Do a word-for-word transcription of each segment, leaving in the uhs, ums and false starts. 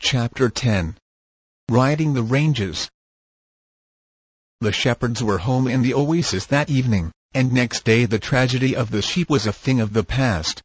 Chapter ten. Riding the Ranges. The shepherds were home in the oasis that evening, and next day the tragedy of the sheep was a thing of the past.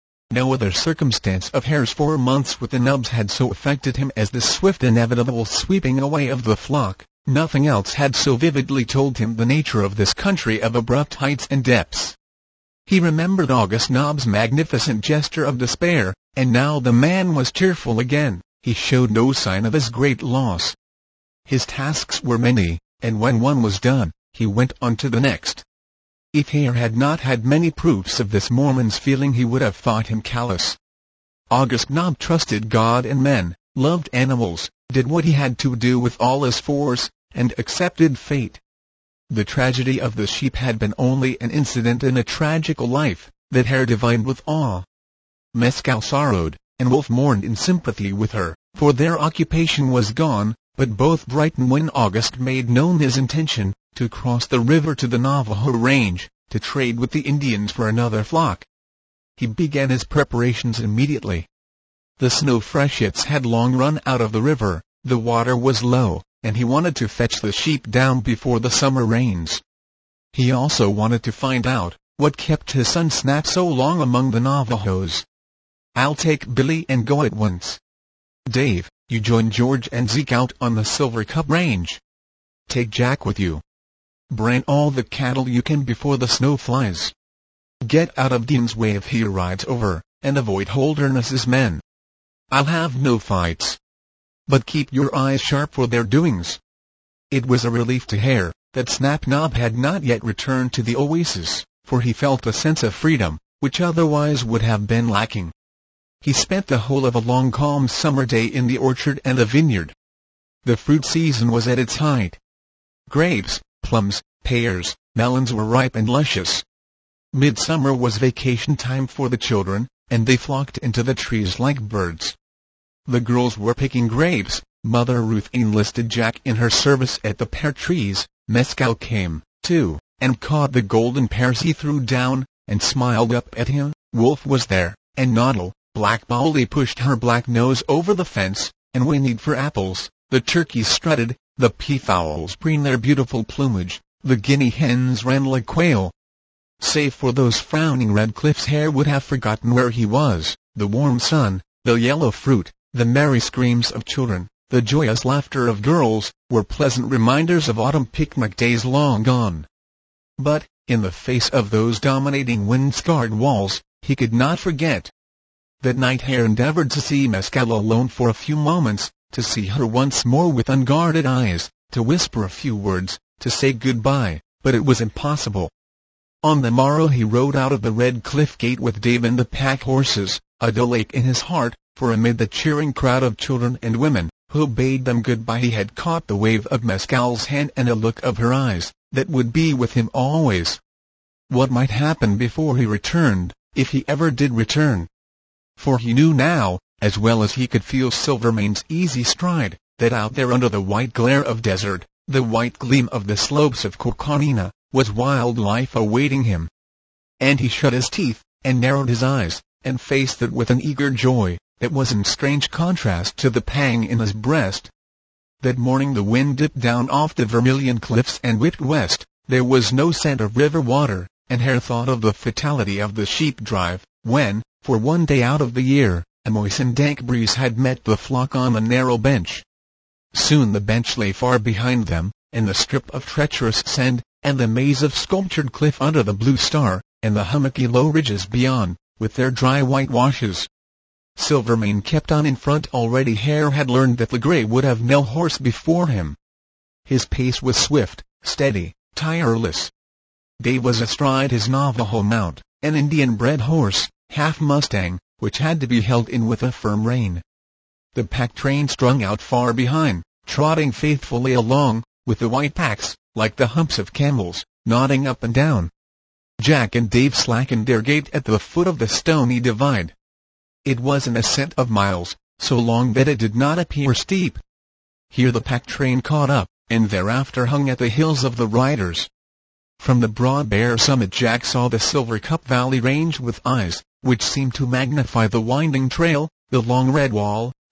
No other circumstance of Hare's four months with the nubs had so affected him as the swift inevitable sweeping away of the flock. Nothing else had so vividly told him the nature of this country of abrupt heights and depths. He remembered August Nobb's magnificent gesture of despair, and now the man was cheerful again. He showed no sign of his great loss. His tasks were many, and when one was done, he went on to the next. If Hare had not had many proofs of this Mormon's feeling, he would have thought him callous. August Nobb trusted God and men, loved animals, did what he had to do with all his force, and accepted fate. The tragedy of the sheep had been only an incident in a tragical life, that Hare divined with awe. Mescal sorrowed, and Wolf mourned in sympathy with her, for their occupation was gone, but both brightened when August made known his intention, to cross the river to the Navajo range, to trade with the Indians for another flock. He began his preparations immediately. The snow freshets had long run out of the river, the water was low, and he wanted to fetch the sheep down before the summer rains. He also wanted to find out what kept his son Snap so long among the Navajos. "I'll take Billy and go at once. Dave, you join George and Zeke out on the Silver Cup Range. Take Jack with you. Brand all the cattle you can before the snow flies. Get out of Dean's way if he rides over, and avoid Holderness's men. I'll have no fights. But keep your eyes sharp for their doings." It was a relief to Hare that Snap Nobb had not yet returned to the oasis, for he felt a sense of freedom, which otherwise would have been lacking. He spent the whole of a long calm summer day in the orchard and the vineyard. The fruit season was at its height. Grapes, plums, pears, melons were ripe and luscious. Midsummer was vacation time for the children, and they flocked into the trees like birds. The girls were picking grapes. Mother Ruth enlisted Jack in her service at the pear trees. Mescal came, too, and caught the golden pears he threw down, and smiled up at him. Wolf was there, and Noddle, Black Baldy, pushed her black nose over the fence, and whinnied for apples. The turkeys strutted, the peafowls preened their beautiful plumage, the guinea hens ran like quail. Save for those frowning red cliffs, Hare would have forgotten where he was. The warm sun, the yellow fruit, the merry screams of children, the joyous laughter of girls, were pleasant reminders of autumn picnic days long gone. But, in the face of those dominating wind-scarred walls, he could not forget. That night Hare endeavored to see Mescal alone for a few moments, to see her once more with unguarded eyes, to whisper a few words, to say good-bye, but it was impossible. On the morrow he rode out of the Red Cliff Gate with Dave and the pack horses, a dull ache in his heart, for amid the cheering crowd of children and women, who bade them good-bye, he had caught the wave of Mescal's hand and a look of her eyes, that would be with him always. What might happen before he returned, if he ever did return? For he knew now, as well as he could feel Silvermane's easy stride, that out there under the white glare of desert, the white gleam of the slopes of Coconina, was wild life awaiting him. And he shut his teeth, and narrowed his eyes, and faced it with an eager joy, that was in strange contrast to the pang in his breast. That morning the wind dipped down off the Vermilion Cliffs and whipped west. There was no scent of river water, and Hare thought of the fatality of the sheep drive, when, for one day out of the year, a moist dank breeze had met the flock on a narrow bench. Soon the bench lay far behind them, and the strip of treacherous sand, and the maze of sculptured cliff under the blue star, and the hummocky low ridges beyond, with their dry white washes. Silvermane kept on in front. Already Hare had learned that the gray would have no horse before him. His pace was swift, steady, tireless. Dave was astride his Navajo mount, an Indian-bred horse, half Mustang, which had to be held in with a firm rein. The pack train strung out far behind, trotting faithfully along, with the white packs, like the humps of camels, nodding up and down. Jack and Dave slackened their gait at the foot of the stony divide. It was an ascent of miles, so long that it did not appear steep. Here the pack train caught up, and thereafter hung at the heels of the riders. From the broad bare summit Jack saw the Silver Cup Valley range with eyes, which seemed to magnify the winding trail, the long red wall,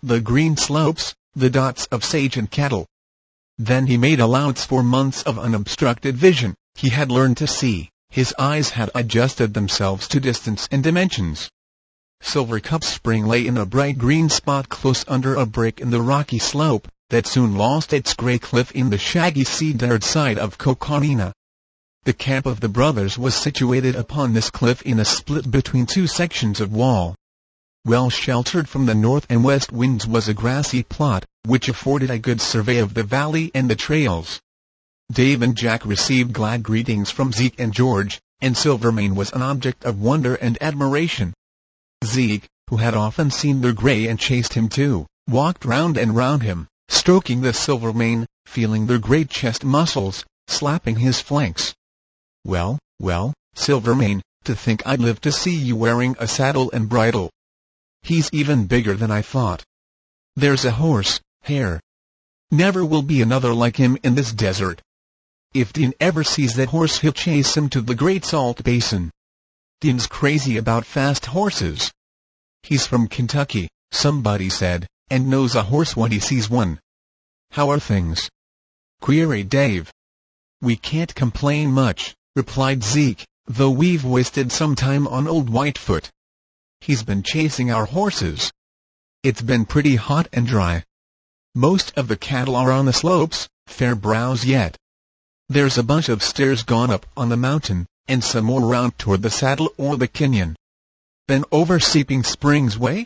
the green slopes, the dots of sage and cattle. Then he made allowance for months of unobstructed vision. He had learned to see, his eyes had adjusted themselves to distance and dimensions. Silvercup Spring lay in a bright green spot close under a break in the rocky slope, that soon lost its grey cliff in the shaggy cedared side of Coconina. The camp of the brothers was situated upon this cliff in a split between two sections of wall. Well sheltered from the north and west winds was a grassy plot, which afforded a good survey of the valley and the trails. Dave and Jack received glad greetings from Zeke and George, and Silvermane was an object of wonder and admiration. Zeke, who had often seen their grey and chased him too, walked round and round him, stroking the Silvermane, feeling their great chest muscles, slapping his flanks. "Well, well, Silvermane, to think I'd live to see you wearing a saddle and bridle. He's even bigger than I thought. There's a horse, Hare. Never will be another like him in this desert. If Dean ever sees that horse he'll chase him to the Great Salt Basin. Dean's crazy about fast horses. He's from Kentucky, somebody said, and knows a horse when he sees one." "How are things?" queried Dave. "We can't complain much," replied Zeke, "though we've wasted some time on old Whitefoot. He's been chasing our horses. It's been pretty hot and dry. Most of the cattle are on the slopes, fair browse yet. There's a bunch of steers gone up on the mountain, and some more round toward the saddle or the canyon." "Been over Seeping Springs way?"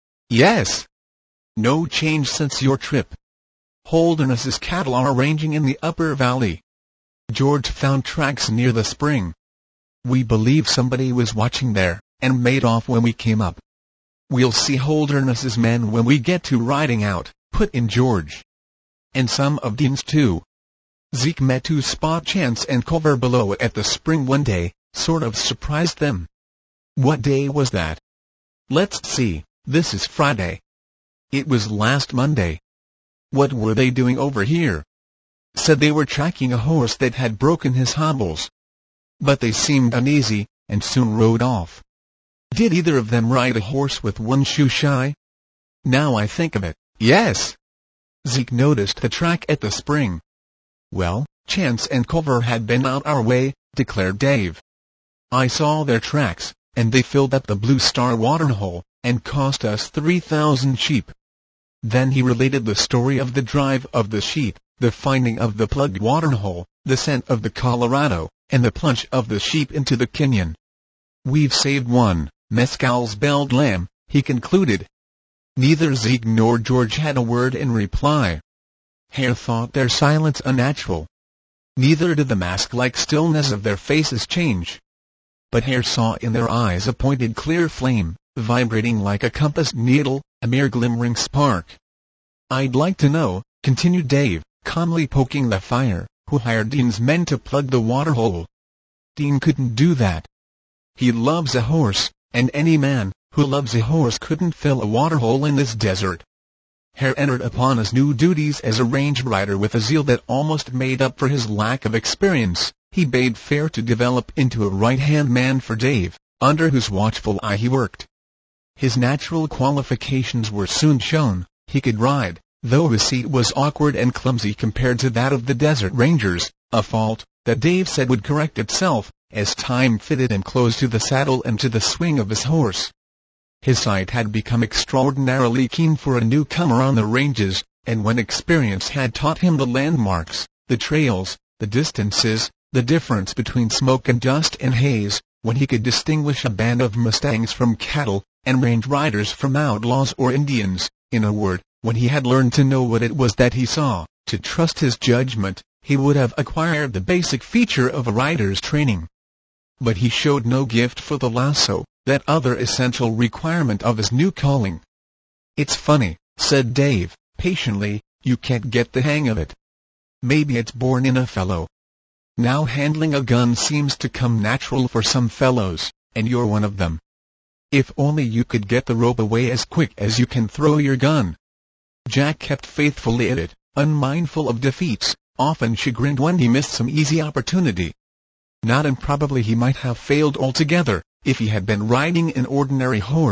"Yes." "No change since your trip?" "Holderness's cattle are ranging in the upper valley. George found tracks near the spring. We believe somebody was watching there, and made off when we came up." "We'll see Holderness's men when we get to riding out," put in George. "And some of Dean's too." Zeke met two Spot Chance and Culver below at the spring one day, sort of surprised them. "What day was that?" "Let's see, this is Friday." "It was last Monday." "What were they doing over here?" "Said they were tracking a horse that had broken his hobbles. But they seemed uneasy, and soon rode off." "Did either of them ride a horse with one shoe shy?" "Now I think of it, yes." Zeke noticed the track at the spring. "Well, Chance and Culver had been out our way," declared Dave. "I saw their tracks, and they filled up the Blue Star waterhole, and cost us three thousand sheep." Then he related the story of the drive of the sheep, the finding of the plugged waterhole, the scent of the Colorado, and the plunge of the sheep into the canyon. "We've saved one, Mescal's belled lamb," he concluded. Neither Zeke nor George had a word in reply. Hare thought their silence unnatural. Neither did the mask-like stillness of their faces change. But Hare saw in their eyes a pointed clear flame, vibrating like a compass needle, a mere glimmering spark. "I'd like to know," continued Dave, calmly poking the fire, "who hired Dean's men to plug the waterhole?" "Dean couldn't do that. He loves a horse, and any man who loves a horse couldn't fill a waterhole in this desert." Hare entered upon his new duties as a range rider with a zeal that almost made up for his lack of experience. He bade fair to develop into a right-hand man for Dave, under whose watchful eye he worked. His natural qualifications were soon shown. He could ride, though his seat was awkward and clumsy compared to that of the desert rangers, a fault that Dave said would correct itself, as time fitted him close to the saddle and to the swing of his horse. His sight had become extraordinarily keen for a newcomer on the ranges, and when experience had taught him the landmarks, the trails, the distances, the difference between smoke and dust and haze, when he could distinguish a band of mustangs from cattle, and range riders from outlaws or Indians, in a word, when he had learned to know what it was that he saw, to trust his judgment, he would have acquired the basic feature of a rider's training. But he showed no gift for the lasso, that other essential requirement of his new calling. "It's funny," said Dave, patiently, "you can't get the hang of it. Maybe it's born in a fellow. Now handling a gun seems to come natural for some fellows, and you're one of them. If only you could get the rope away as quick as you can throw your gun." Jack kept faithfully at it, unmindful of defeats, often chagrined when he missed some easy opportunity. Not improbably he might have failed altogether, if he had been riding an ordinary horse,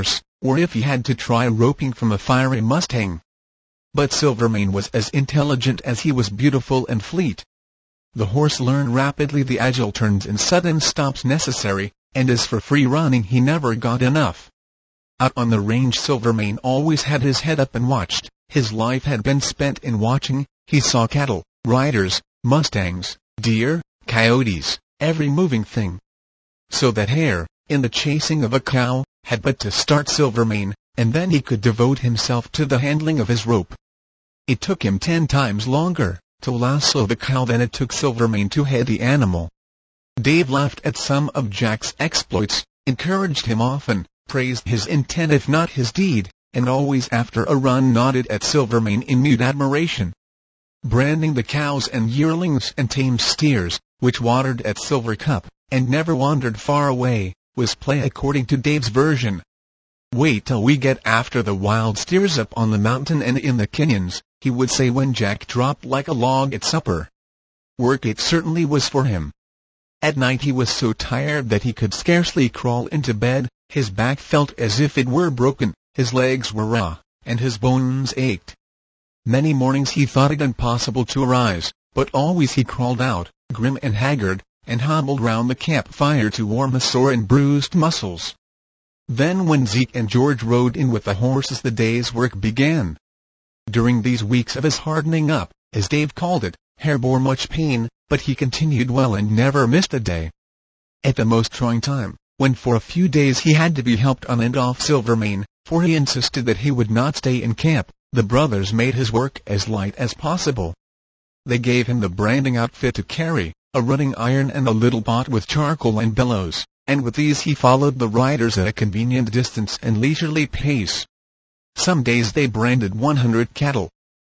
or if he had to try roping from a fiery Mustang. But Silvermane was as intelligent as he was beautiful and fleet. The horse learned rapidly the agile turns and sudden stops necessary, and as for free running he never got enough. Out on the range Silvermane always had his head up and watched. His life had been spent in watching. He saw cattle, riders, mustangs, deer, coyotes, every moving thing. So that hare, in the chasing of a cow, had but to start Silvermane, and then he could devote himself to the handling of his rope. It took him ten times longer to lasso the cow than it took Silvermane to head the animal. Dave laughed at some of Jack's exploits, encouraged him often, praised his intent if not his deed, and always after a run nodded at Silvermane in mute admiration. Branding the cows and yearlings and tame steers, which watered at Silver Cup, and never wandered far away, was play according to Dave's version. "Wait till we get after the wild steers up on the mountain and in the canyons," he would say when Jack dropped like a log at supper. Work it certainly was for him. At night he was so tired that he could scarcely crawl into bed. His back felt as if it were broken, his legs were raw, and his bones ached. Many mornings he thought it impossible to arise, but always he crawled out, grim and haggard, and hobbled round the campfire to warm his sore and bruised muscles. Then when Zeke and George rode in with the horses the day's work began. During these weeks of his hardening up, as Dave called it, Hare bore much pain, but he continued well and never missed a day. At the most trying time, when for a few days he had to be helped on and off Silvermane, for he insisted that he would not stay in camp, the brothers made his work as light as possible. They gave him the branding outfit to carry, a rutting iron and a little pot with charcoal and bellows, and with these he followed the riders at a convenient distance and leisurely pace. Some days they branded one hundred cattle.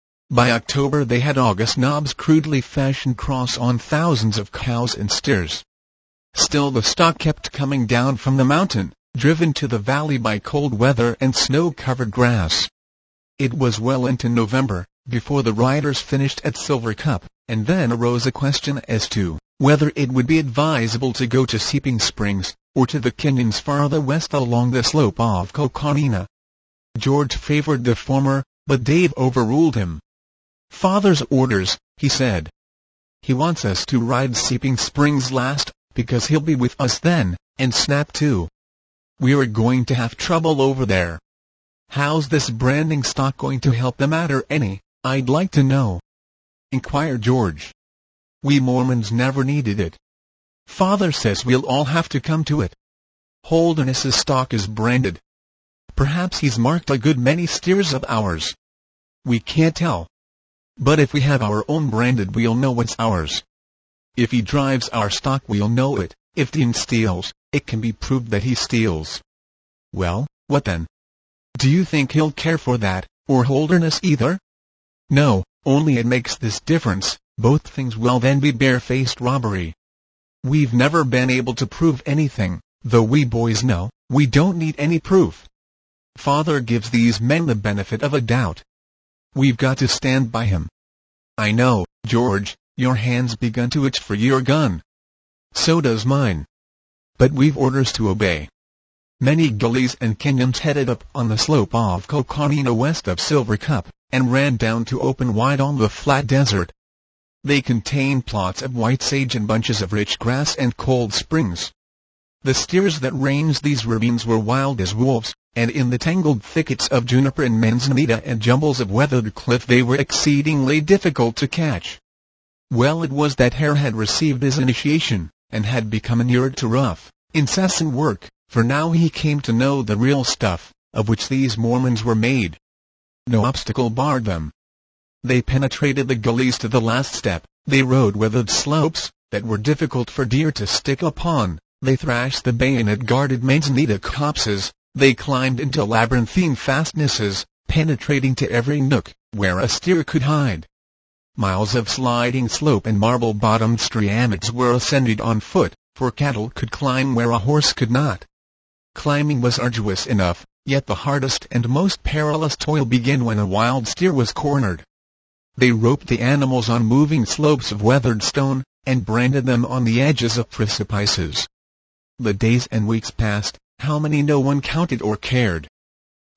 By October they had August Knob's crudely fashioned cross on thousands of cows and steers. Still the stock kept coming down from the mountain, driven to the valley by cold weather and snow-covered grass. It was well into November, before the riders finished at Silver Cup, and then arose a question as to whether it would be advisable to go to Seeping Springs, or to the canyons farther west along the slope of Coconina. George favored the former, but Dave overruled him. "Father's orders," he said. "He wants us to ride Seeping Springs last, because he'll be with us then, and Snap too. We're going to have trouble over there. How's this branding stock going to help the matter any, I'd like to know?" inquired George. "We Mormons never needed it. Father says we'll all have to come to it. Holderness's stock is branded. Perhaps he's marked a good many steers of ours. We can't tell. But if we have our own branded we'll know what's ours. If he drives our stock we'll know it. If Dean steals, it can be proved that he steals." "Well, what then? Do you think he'll care for that, or Holderness either?" "No, only it makes this difference. Both things will then be barefaced robbery. We've never been able to prove anything, though we boys know we don't need any proof. Father gives these men the benefit of a doubt. We've got to stand by him." "I know, George, your hand's begun to itch for your gun. So does mine. But we've orders to obey." Many gullies and canyons headed up on the slope of Coconina west of Silver Cup, and ran down to open wide on the flat desert. They contained plots of white sage and bunches of rich grass and cold springs. The steers that ranged these ravines were wild as wolves, and in the tangled thickets of juniper and manzanita and jumbles of weathered cliff they were exceedingly difficult to catch. Well it was that Hare had received his initiation, and had become inured to rough, incessant work, for now he came to know the real stuff, of which these Mormons were made. No obstacle barred them. They penetrated the gullies to the last step, they rode weathered slopes, that were difficult for deer to stick upon, they thrashed the bayonet-guarded manzanita copses, they climbed into labyrinthine fastnesses, penetrating to every nook, where a steer could hide. Miles of sliding slope and marble-bottomed striamids were ascended on foot, for cattle could climb where a horse could not. Climbing was arduous enough, yet the hardest and most perilous toil began when a wild steer was cornered. They roped the animals on moving slopes of weathered stone, and branded them on the edges of precipices. The days and weeks passed, how many no one counted or cared.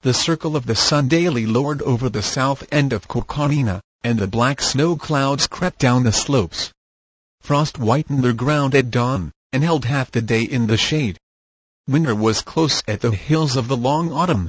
The circle of the sun daily lowered over the south end of Coconina, and the black snow clouds crept down the slopes. Frost whitened the ground at dawn, and held half the day in the shade. Winter was close at the heels of the long autumn.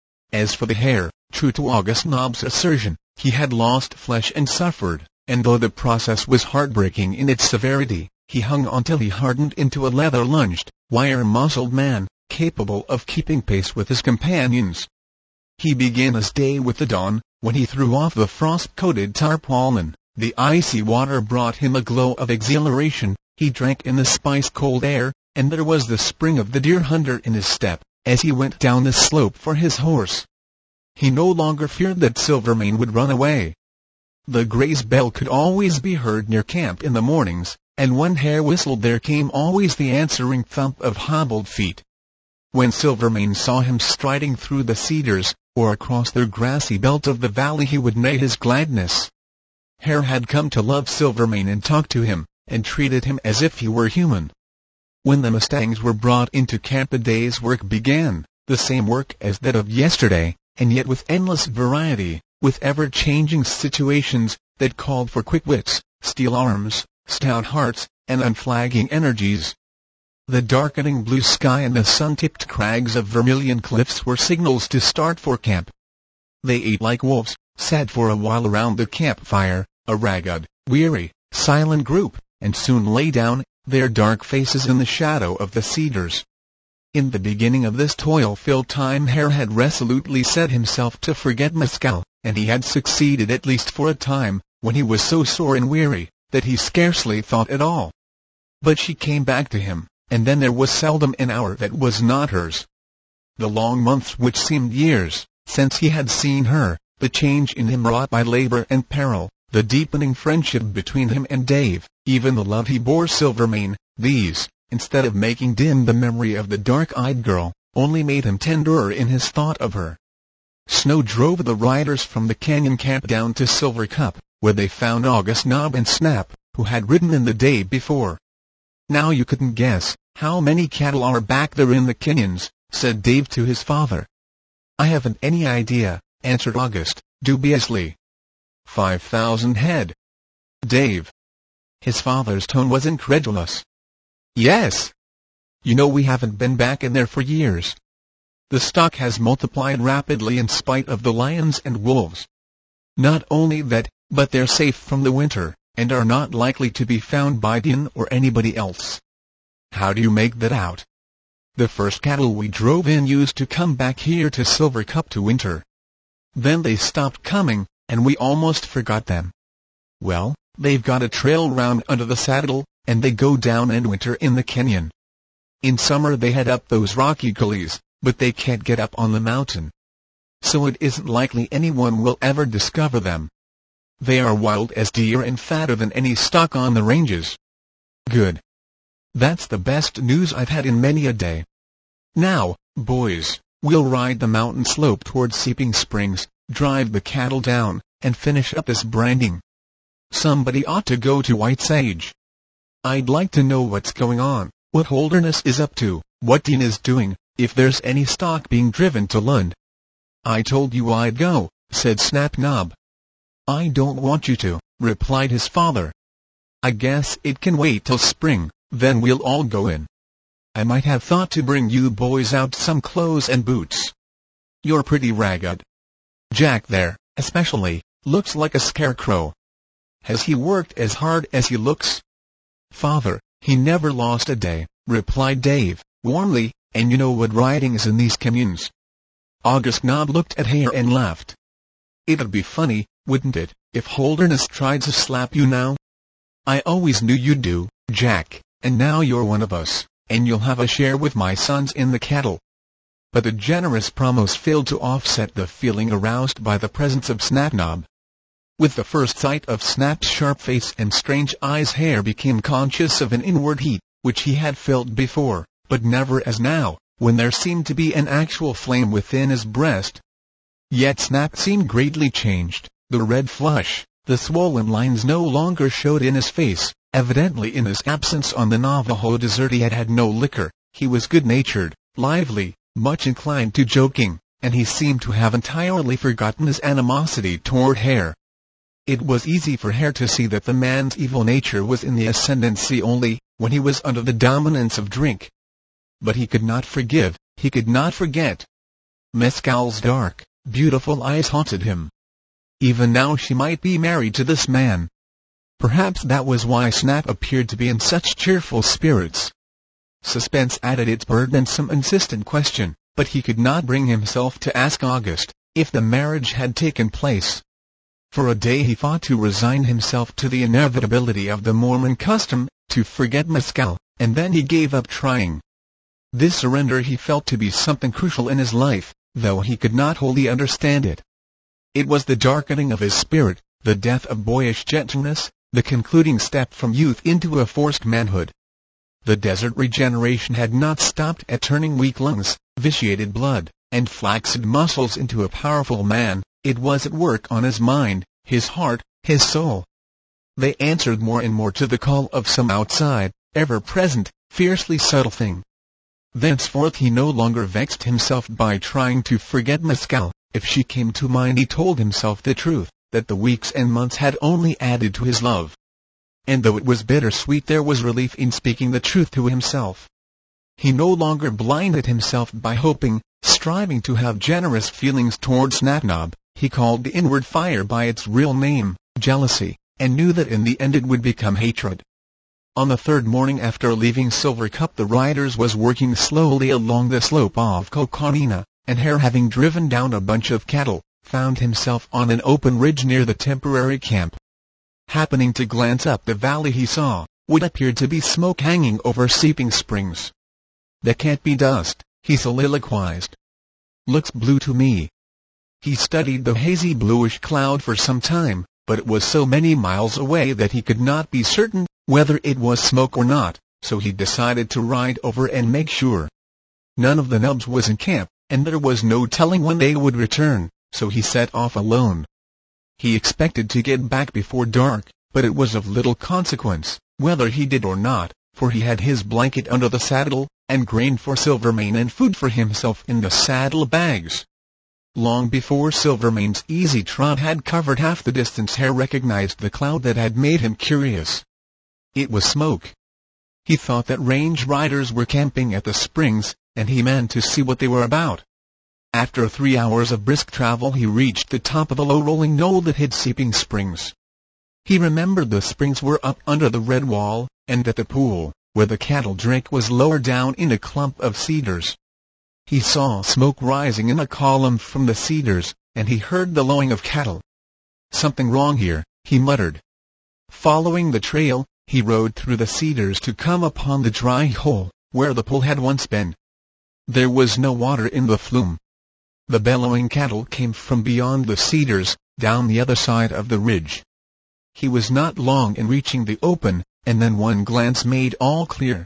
As for the hare, true to August Nobb's assertion, he had lost flesh and suffered, and though the process was heartbreaking in its severity, he hung on till he hardened into a leather-lunged, wire-muscled man, capable of keeping pace with his companions. He began his day with the dawn, when he threw off the frost-coated tarpaulin. The icy water brought him a glow of exhilaration. He drank in the spice-cold air, and there was the spring of the deer hunter in his step, as he went down the slope for his horse. He no longer feared that Silvermane would run away. The gray's bell could always be heard near camp in the mornings, and when Hare whistled there came always the answering thump of hobbled feet. When Silvermane saw him striding through the cedars, or across the grassy belt of the valley, he would neigh his gladness. Hare had come to love Silvermane and talk to him, and treated him as if he were human. When the mustangs were brought into camp, the day's work began, the same work as that of yesterday, and yet with endless variety, with ever-changing situations that called for quick wits, steel arms, stout hearts, and unflagging energies. The darkening blue sky and the sun-tipped crags of Vermilion Cliffs were signals to start for camp. They ate like wolves, sat for a while around the campfire, a ragged, weary, silent group, and soon lay down, their dark faces in the shadow of the cedars. In the beginning of this toil-filled time Hare had resolutely set himself to forget Mescal, and he had succeeded at least for a time, when he was so sore and weary, that he scarcely thought at all. But she came back to him, and then there was seldom an hour that was not hers. The long months which seemed years, since he had seen her, the change in him wrought by labor and peril, the deepening friendship between him and Dave, even the love he bore Silvermane, these, instead of making dim the memory of the dark-eyed girl, only made him tenderer in his thought of her. Snow drove the riders from the canyon camp down to Silver Cup, where they found August Nobb and Snap, who had ridden in the day before. "Now you couldn't guess how many cattle are back there in the canyons," said Dave to his father. "I haven't any idea," answered August, dubiously. Five thousand head." "Dave." His father's tone was incredulous. "Yes. You know we haven't been back in there for years. The stock has multiplied rapidly in spite of the lions and wolves. Not only that, but they're safe from the winter, and are not likely to be found by Dean or anybody else." "How do you make that out?" "The first cattle we drove in used to come back here to Silver Cup to winter. Then they stopped coming, and we almost forgot them. Well, they've got a trail round under the saddle, and they go down and winter in the canyon. In summer they head up those rocky gullies, but they can't get up on the mountain. So it isn't likely anyone will ever discover them. They are wild as deer and fatter than any stock on the ranges." "Good. That's the best news I've had in many a day. Now, boys, we'll ride the mountain slope toward Seeping Springs, drive the cattle down, and finish up this branding. Somebody ought to go to White Sage. I'd like to know what's going on, what Holderness is up to, what Dean is doing, if there's any stock being driven to Lund." "I told you I'd go," said Snap Nobb. "I don't want you to," replied his father. "I guess it can wait till spring, then we'll all go in. I might have thought to bring you boys out some clothes and boots. You're pretty ragged. Jack there, especially, looks like a scarecrow. Has he worked as hard as he looks?" "Father, he never lost a day," replied Dave, warmly, "and you know what riding is in these canyons." August Nobb looked at Hare and laughed. "It'd be funny, wouldn't it, if Holderness tried to slap you now? I always knew you'd do, Jack, and now you're one of us, and you'll have a share with my sons in the cattle." But the generous promise failed to offset the feeling aroused by the presence of Snap Nobb. With the first sight of Snap's sharp face and strange eyes, Hare became conscious of an inward heat, which he had felt before, but never as now, when there seemed to be an actual flame within his breast. Yet Snap seemed greatly changed. The red flush, the swollen lines no longer showed in his face. Evidently in his absence on the Navajo desert he had had no liquor. He was good-natured, lively, much inclined to joking, and he seemed to have entirely forgotten his animosity toward Hare. It was easy for Hare to see that the man's evil nature was in the ascendancy only when he was under the dominance of drink. But he could not forgive, he could not forget. Mescal's dark, beautiful eyes haunted him. Even now she might be married to this man. Perhaps that was why Snap appeared to be in such cheerful spirits. Suspense added its burdensome insistent question, but he could not bring himself to ask August if the marriage had taken place. For a day he fought to resign himself to the inevitability of the Mormon custom, to forget Mescal, and then he gave up trying. This surrender he felt to be something crucial in his life, though he could not wholly understand it. It was the darkening of his spirit, the death of boyish gentleness, the concluding step from youth into a forced manhood. The desert regeneration had not stopped at turning weak lungs, vitiated blood, and flaccid muscles into a powerful man. It was at work on his mind, his heart, his soul. They answered more and more to the call of some outside, ever-present, fiercely subtle thing. Thenceforth he no longer vexed himself by trying to forget Mescal. If she came to mind he told himself the truth, that the weeks and months had only added to his love. And though it was bittersweet, there was relief in speaking the truth to himself. He no longer blinded himself by hoping, striving to have generous feelings toward Snapnob. He called the inward fire by its real name, jealousy, and knew that in the end it would become hatred. On the third morning after leaving Silvercup, the riders was working slowly along the slope of Coconina, and Hare, having driven down a bunch of cattle, found himself on an open ridge near the temporary camp. Happening to glance up the valley, he saw what appeared to be smoke hanging over Seeping Springs. "That can't be dust," he soliloquized. "Looks blue to me." He studied the hazy bluish cloud for some time, but it was so many miles away that he could not be certain whether it was smoke or not, so he decided to ride over and make sure. None of the nubs was in camp, and there was no telling when they would return, so he set off alone. He expected to get back before dark, but it was of little consequence, whether he did or not, for he had his blanket under the saddle, and grain for Silvermane and food for himself in the saddle bags. Long before Silvermane's easy trot had covered half the distance, Hare recognized the cloud that had made him curious. It was smoke. He thought that range riders were camping at the springs, and he meant to see what they were about. After three hours of brisk travel he reached the top of the low-rolling knoll that hid Seeping Springs. He remembered the springs were up under the red wall, and that the pool, where the cattle drank, was lower down in a clump of cedars. He saw smoke rising in a column from the cedars, and he heard the lowing of cattle. "Something wrong here," he muttered. Following the trail, he rode through the cedars to come upon the dry hole, where the pool had once been. There was no water in the flume. The bellowing cattle came from beyond the cedars, down the other side of the ridge. He was not long in reaching the open, and then one glance made all clear.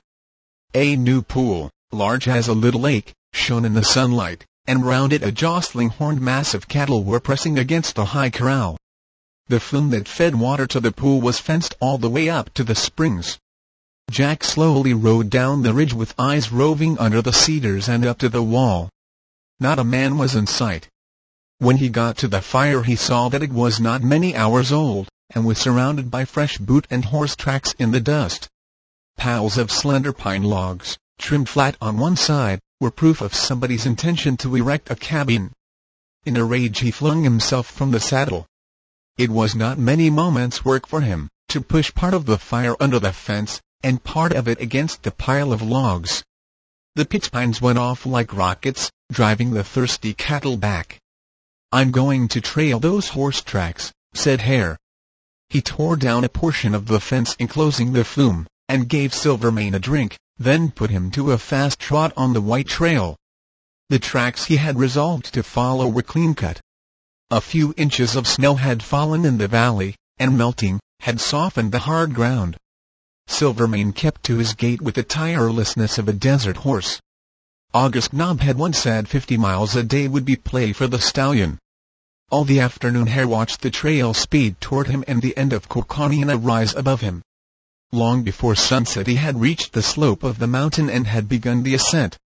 A new pool, large as a little lake, shone in the sunlight, and round it a jostling horned mass of cattle were pressing against a high corral. The flume that fed water to the pool was fenced all the way up to the springs. Jack slowly rode down the ridge with eyes roving under the cedars and up to the wall. Not a man was in sight. When he got to the fire he saw that it was not many hours old, and was surrounded by fresh boot and horse tracks in the dust. Piles of slender pine logs, trimmed flat on one side, were proof of somebody's intention to erect a cabin. In a rage he flung himself from the saddle. It was not many moments' work for him to push part of the fire under the fence, and part of it against the pile of logs. The pitch pines went off like rockets, driving the thirsty cattle back. "I'm going to trail those horse tracks," said Hare. He tore down a portion of the fence enclosing the flume, and gave Silvermane a drink, then put him to a fast trot on the white trail. The tracks he had resolved to follow were clean-cut. A few inches of snow had fallen in the valley, and melting, had softened the hard ground. Silvermane kept to his gait with the tirelessness of a desert horse. August Nob had once said fifty miles a day would be play for the stallion. All the afternoon Hare watched the trail speed toward him and the end of Coconina rise above him. Long before sunset he had reached the slope of the mountain and had begun the ascent.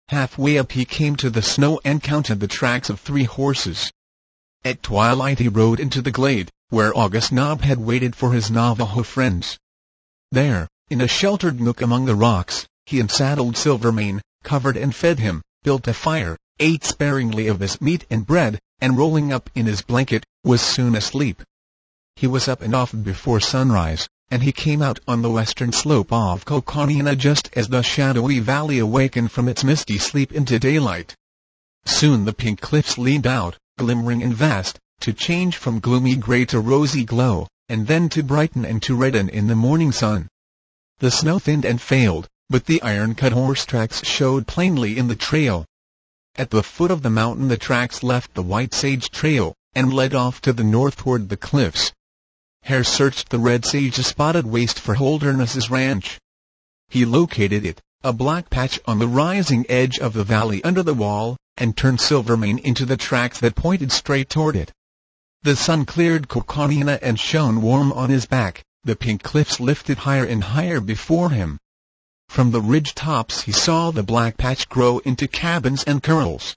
Halfway up he came to the snow and counted the tracks of three horses. At twilight he rode into the glade, where August Nob had waited for his Navajo friends. There, in a sheltered nook among the rocks, he unsaddled Silvermane, covered and fed him, built a fire, ate sparingly of his meat and bread, and rolling up in his blanket, was soon asleep. He was up and off before sunrise, and he came out on the western slope of Coconina just as the shadowy valley awakened from its misty sleep into daylight. Soon the pink cliffs leaned out, glimmering and vast, to change from gloomy gray to rosy glow, and then to brighten and to redden in the morning sun. The snow thinned and failed, but the iron-cut horse tracks showed plainly in the trail. At the foot of the mountain the tracks left the White Sage Trail, and led off to the north toward the cliffs. Hare searched the Red Sage's spotted waste for Holderness's ranch. He located it, a black patch on the rising edge of the valley under the wall, and turned Silvermane into the tracks that pointed straight toward it. The sun cleared Coconina and shone warm on his back, the pink cliffs lifted higher and higher before him. From the ridge tops he saw the black patch grow into cabins and corrals.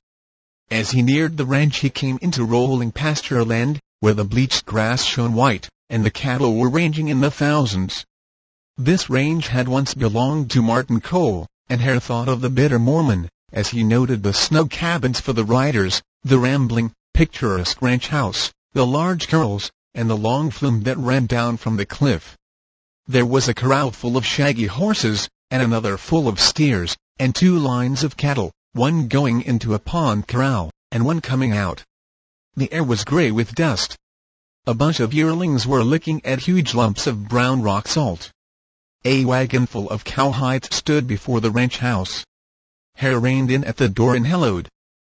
As he neared the ranch he came into rolling pasture land, where the bleached grass shone white, and the cattle were ranging in the thousands. This range had once belonged to Martin Cole, and Hare thought of the bitter Mormon, as he noted the snug cabins for the riders, the rambling, picturesque ranch house, the large corrals, and the long flume that ran down from the cliff. There was a corral full of shaggy horses, and another full of steers, and two lines of cattle, one going into a pond corral, and one coming out. The air was gray with dust. A bunch of yearlings were licking at huge lumps of brown rock salt. A wagon full of cowhides stood before the ranch house. Hare reined in at the door and hallooed.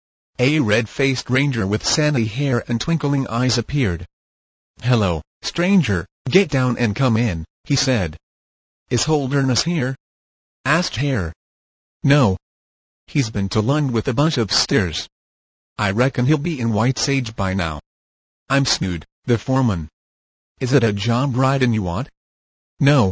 A red-faced ranger with sandy hair and twinkling eyes appeared. "Hello, stranger, get down and come in," he said. "Is Holderness here?" asked Hare. "No. He's been to Lund with a bunch of steers. I reckon he'll be in White Sage by now. I'm Snood, the foreman. Is it a job ridin' you want?" "No.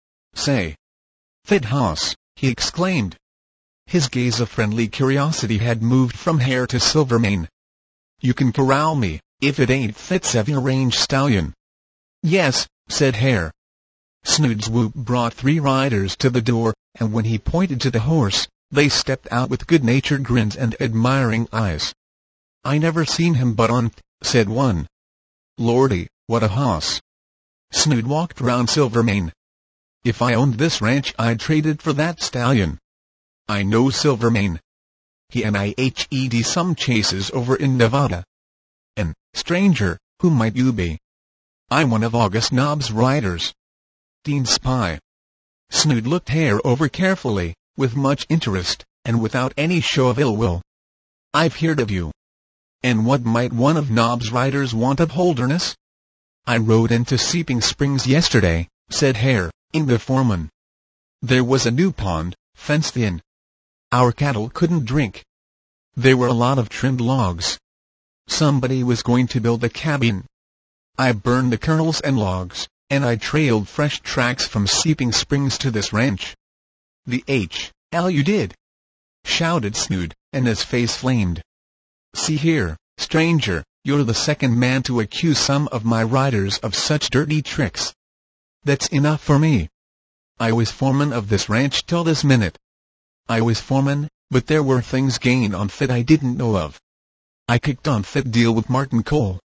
Say. Fit hoss," he exclaimed. His gaze of friendly curiosity had moved from Hare to Silvermane. "You can corral me, if it ain't Fitzsevier range stallion." "Yes," said Hare. Snood's whoop brought three riders to the door, and when he pointed to the horse, they stepped out with good-natured grins and admiring eyes. "I never seen him but on," said one. "Lordy, what a hoss!" Snood walked round Silvermane. "If I owned this ranch I'd trade it for that stallion. I know Silvermane. He and I had some chases over in Nevada. And, stranger, who might you be?" "I'm one of August Nob's riders. Dean Spy." Snood looked Hare over carefully, with much interest, and without any show of ill will. "I've heard of you. And what might one of Nob's riders want of Holderness?" "I rode into Seeping Springs yesterday," said Hare, "in the foreman. There was a new pond, fenced in. Our cattle couldn't drink. There were a lot of trimmed logs. Somebody was going to build a cabin. I burned the kernels and logs, and I trailed fresh tracks from Seeping Springs to this ranch." "The H L you did!" shouted Snood, and his face flamed. "See here, stranger, you're the second man to accuse some of my riders of such dirty tricks. That's enough for me. I was foreman of this ranch till this minute. I was foreman, but there were things gained on Fit I didn't know of. I kicked on Fit deal with Martin Cole.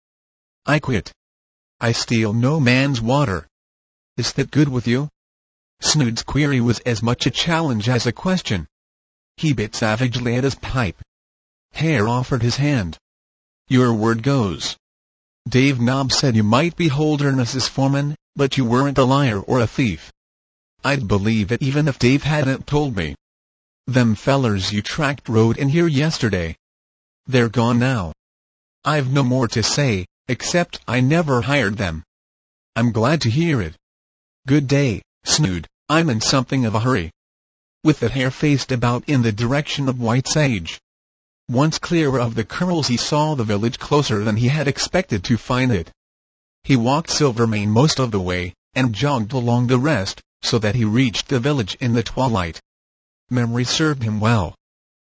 I quit. I steal no man's water. Is that good with you?" Snood's query was as much a challenge as a question. He bit savagely at his pipe. Hare offered his hand. "Your word goes. Dave Nob said you might be Holderness's foreman, but you weren't a liar or a thief. I'd believe it even if Dave hadn't told me. Them fellers you tracked rode in here yesterday. They're gone now. I've no more to say, except I never hired them." "I'm glad to hear it. Good day, Snood, I'm in something of a hurry." With that Hare faced about in the direction of White Sage. Once clear of the corrals he saw the village closer than he had expected to find it. He walked Silvermane most of the way, and jogged along the rest, so that he reached the village in the twilight. Memory served him well.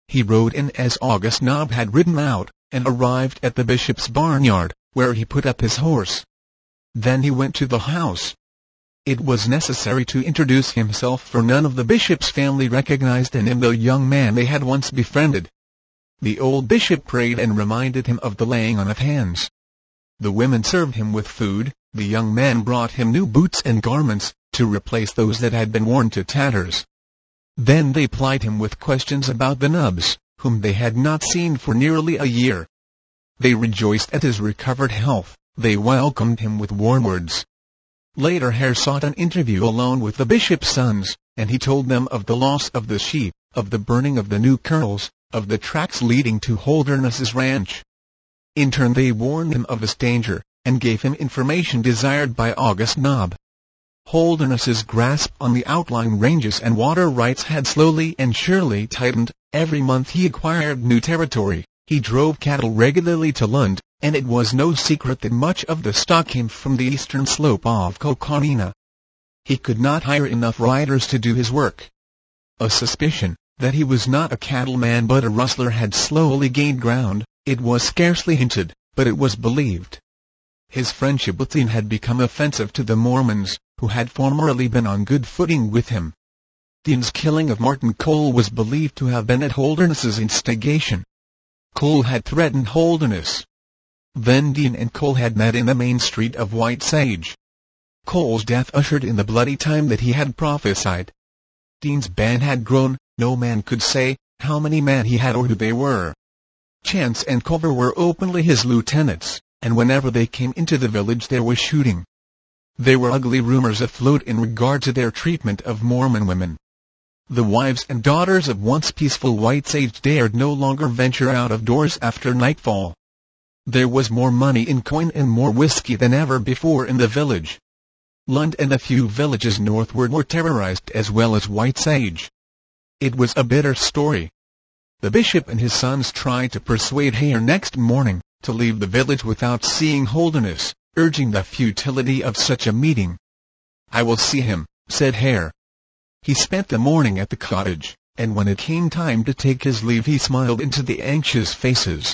He rode in as August Nob had ridden out, and arrived at the bishop's barnyard, where he put up his horse. Then he went to the house. It was necessary to introduce himself, for none of the bishop's family recognized in him the young man they had once befriended. The old bishop prayed and reminded him of the laying on of hands. The women served him with food. The young man brought him new boots and garments, to replace those that had been worn to tatters. Then they plied him with questions about the Nubs, whom they had not seen for nearly a year. They rejoiced at his recovered health. They welcomed him with warm words. Later Hare sought an interview alone with the bishop's sons, and he told them of the loss of the sheep, of the burning of the new kernels, of the tracks leading to Holderness's ranch. In turn they warned him of his danger, and gave him information desired by August Nob. Holderness's grasp on the outlying ranges and water rights had slowly and surely tightened. Every month he acquired new territory. He drove cattle regularly to Lund, and it was no secret that much of the stock came from the eastern slope of Coconina. He could not hire enough riders to do his work. A suspicion that he was not a cattleman but a rustler had slowly gained ground. It was scarcely hinted, but it was believed. His friendship with Dean had become offensive to the Mormons, who had formerly been on good footing with him. Dean's killing of Martin Cole was believed to have been at Holderness's instigation. Cole had threatened Holderness. Then Dean and Cole had met in the main street of White Sage. Cole's death ushered in the bloody time that he had prophesied. Dean's band had grown. No man could say how many men he had or who they were. Chance and Culver were openly his lieutenants, and whenever they came into the village there was shooting. There were ugly rumors afloat in regard to their treatment of Mormon women. The wives and daughters of once peaceful White Sage dared no longer venture out of doors after nightfall. There was more money in coin and more whiskey than ever before in the village. Lund and a few villages northward were terrorized as well as White Sage. It was a bitter story. The bishop and his sons tried to persuade Hare next morning to leave the village without seeing Holderness, urging the futility of such a meeting. "I will see him," said Hare. He spent the morning at the cottage, and when it came time to take his leave he smiled into the anxious faces.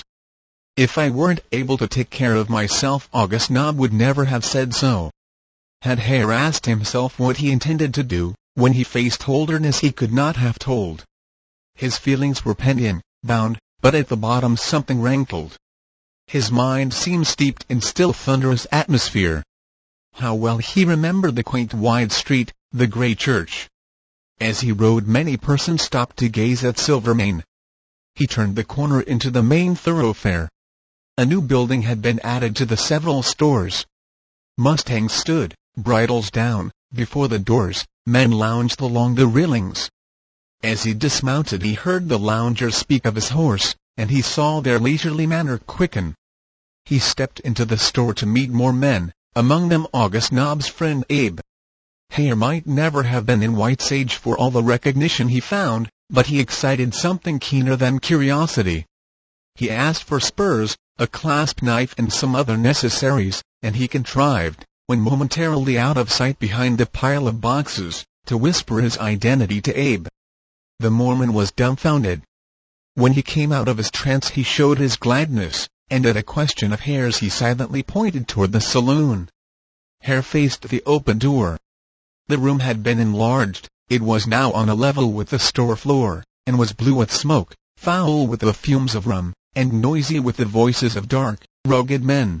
If I weren't able to take care of myself, August Nob would never have said so. Had Hare asked himself what he intended to do, when he faced Holderness, he could not have told. His feelings were pent in, bound, but at the bottom something rankled. His mind seemed steeped in still thunderous atmosphere. How well he remembered the quaint wide street, the grey church. As he rode, many persons stopped to gaze at Silvermane. He turned the corner into the main thoroughfare. A new building had been added to the several stores. Mustangs stood, bridles down, before the doors. Men lounged along the railings. As he dismounted he heard the loungers speak of his horse, and he saw their leisurely manner quicken. He stepped into the store to meet more men, among them August Nob's friend Abe. Hare might never have been in White Sage for all the recognition he found, but he excited something keener than curiosity. He asked for spurs, a clasp knife and some other necessaries, and he contrived, when momentarily out of sight behind the pile of boxes, to whisper his identity to Abe. The Mormon was dumbfounded. When he came out of his trance he showed his gladness, and at a question of Hare's he silently pointed toward the saloon. Hare faced the open door. The room had been enlarged. It was now on a level with the store floor, and was blue with smoke, foul with the fumes of rum, and noisy with the voices of dark, rugged men.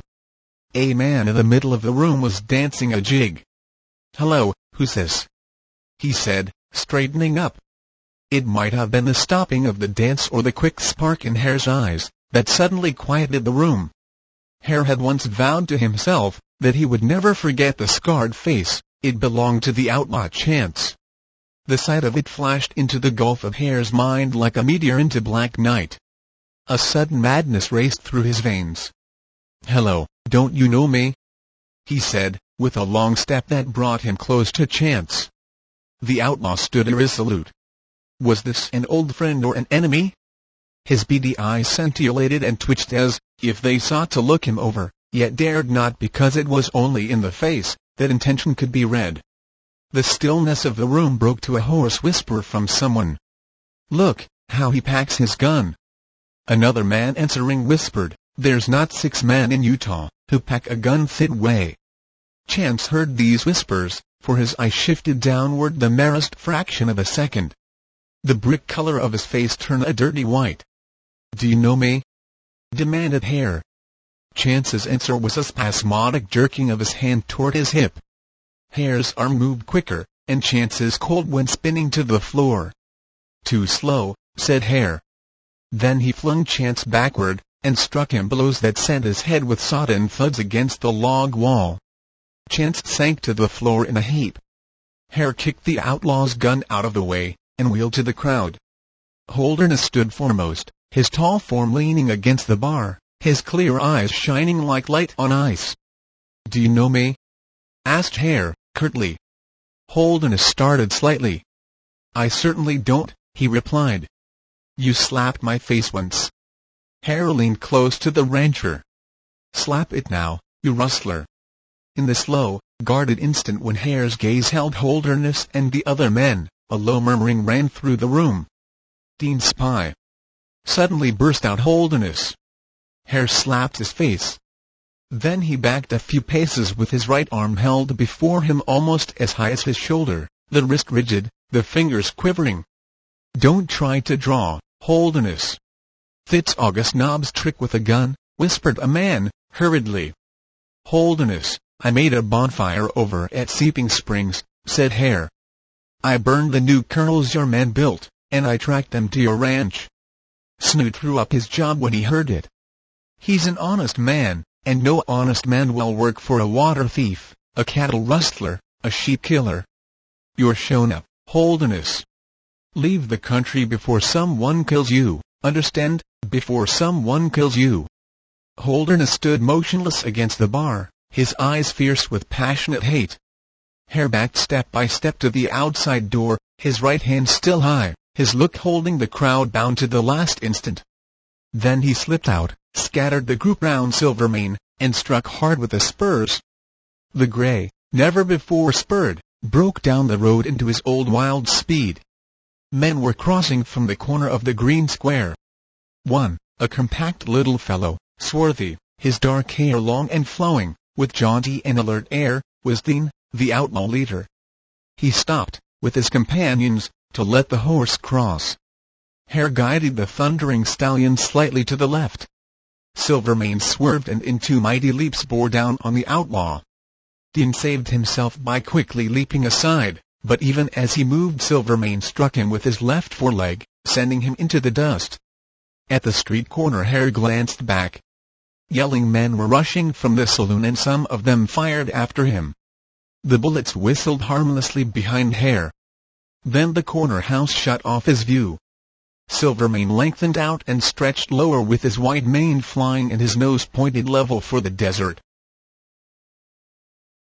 A man in the middle of the room was dancing a jig. "Hello, who's this?" he said, straightening up. It might have been the stopping of the dance or the quick spark in Hare's eyes that suddenly quieted the room. Hare had once vowed to himself that he would never forget the scarred face. It belonged to the outlaw Chance. The sight of it flashed into the gulf of Hare's mind like a meteor into black night. A sudden madness raced through his veins. "Hello, don't you know me?" he said, with a long step that brought him close to Chance. The outlaw stood irresolute. Was this an old friend or an enemy? His beady eyes scintillated and twitched as, if they sought to look him over, yet dared not because it was only in the face that intention could be read. The stillness of the room broke to a hoarse whisper from someone. "Look, how he packs his gun." Another man answering whispered, "There's not six men in Utah who pack a gun that way." Chance heard these whispers, for his eye shifted downward the merest fraction of a second. The brick color of his face turned a dirty white. "Do you know me?" demanded Hare. Chance's answer was a spasmodic jerking of his hand toward his hip. Hare's arm moved quicker, and Chance's Colt went spinning to the floor. "Too slow," said Hare. Then he flung Chance backward, and struck him blows that sent his head with sodden thuds against the log wall. Chance sank to the floor in a heap. Hare kicked the outlaw's gun out of the way, and wheeled to the crowd. Holderness stood foremost, his tall form leaning against the bar, his clear eyes shining like light on ice. "Do you know me?" asked Hare, curtly. Holderness started slightly. "I certainly don't," he replied. "You slapped my face once." Hare leaned close to the rancher. "Slap it now, you rustler." In the slow, guarded instant when Hare's gaze held Holderness and the other men, a low murmuring ran through the room. "Dean Spy!" suddenly burst out Holderness. Hare slapped his face. Then he backed a few paces with his right arm held before him almost as high as his shoulder, the wrist rigid, the fingers quivering. "Don't try to draw, Holderness." "That's August Nobb's trick with a gun," whispered a man, hurriedly. "Holderness, I made a bonfire over at Seeping Springs," said Hare. "I burned the new kernels your men built, and I tracked them to your ranch." Snoot threw up his jaw when he heard it. "He's an honest man, and no honest man will work for a water thief, a cattle rustler, a sheep killer. You're shown up, Holderness. Leave the country before someone kills you, understand, before someone kills you." Holderness stood motionless against the bar, his eyes fierce with passionate hate. Hare backed step by step to the outside door, his right hand still high, his look holding the crowd bound to the last instant. Then he slipped out, scattered the group round Silvermane, and struck hard with the spurs. The gray, never before spurred, broke down the road into his old wild speed. Men were crossing from the corner of the green square. One, a compact little fellow, swarthy, his dark hair long and flowing, with jaunty and alert air, was Dean, the outlaw leader. He stopped, with his companions, to let the horse cross. Hare guided the thundering stallion slightly to the left. Silvermane swerved and in two mighty leaps bore down on the outlaw. Dean saved himself by quickly leaping aside, but even as he moved Silvermane struck him with his left foreleg, sending him into the dust. At the street corner Hare glanced back. Yelling men were rushing from the saloon and some of them fired after him. The bullets whistled harmlessly behind Hare. Then the corner house shut off his view. Silvermane lengthened out and stretched lower with his white mane flying and his nose pointed level for the desert.